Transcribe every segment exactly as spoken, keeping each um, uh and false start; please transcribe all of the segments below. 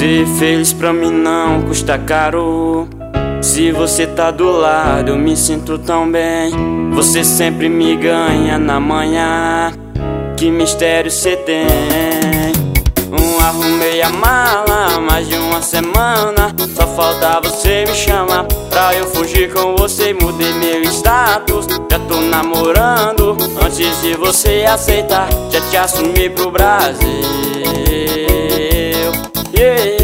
Ser feliz pra mim não custa caro. Se você tá do lado eu me sinto tão bem. Você sempre me ganha na manhã. Que mistério cê tem? Um arrumei a mala há mais de uma semana. Só falta você me chamar pra eu fugir com você. Mudei meu status, já tô namorando. Antes de você aceitar, já te assumi pro Brasil. Yeah.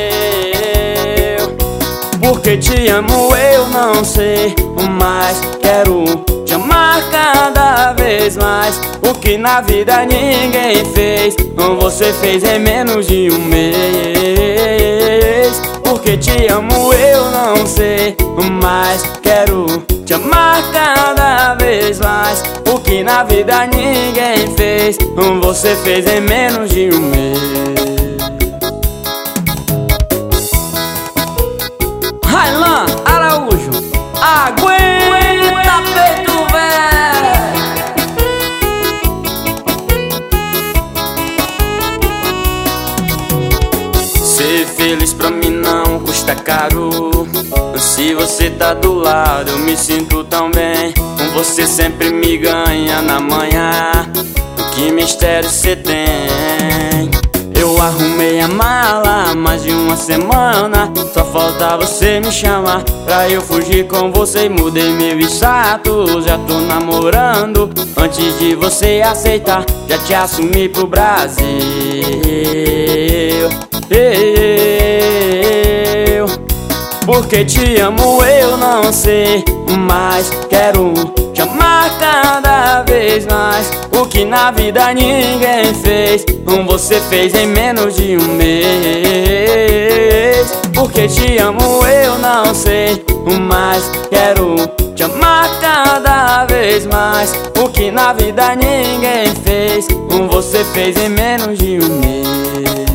Porque te amo eu não sei, mas quero te amar cada vez mais. O que na vida ninguém fez, você fez em menos de um mês. Porque te amo eu não sei, mas quero te amar cada vez mais. O que na vida ninguém fez, você fez em menos de um mês. Railan Araújo, aguenta peito velho. Ser feliz pra mim não custa caro. Se você tá do lado eu me sinto tão bem. Com você sempre me ganha na manhã. Que mistério cê tem? Eu arrumei a mala há mais de uma semana. Só falta você me chamar pra eu fugir com você. Mudei meu status, já tô namorando. Antes de você aceitar, já te assumi pro Brasil. Eu, porque te amo eu não sei, mas quero te amar cada vez mais. O que na vida ninguém fez, você fez em menos de um mês. Porque te amo eu não sei, mas quero te amar cada vez mais. O que na vida ninguém fez, você fez em menos de um mês.